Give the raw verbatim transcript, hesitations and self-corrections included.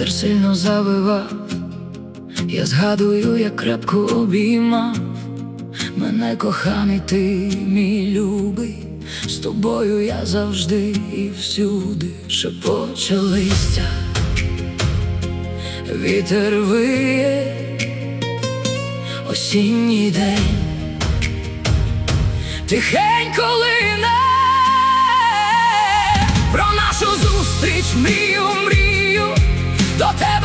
Вітер сильно завивав, я згадую, як крепко обіймав мене коханий ти, мій любий. З тобою я завжди і всюди. Шепоче листя, вітер виє, осінній день тихенько лине про нашу зустріч, мрію, мрію до тебе.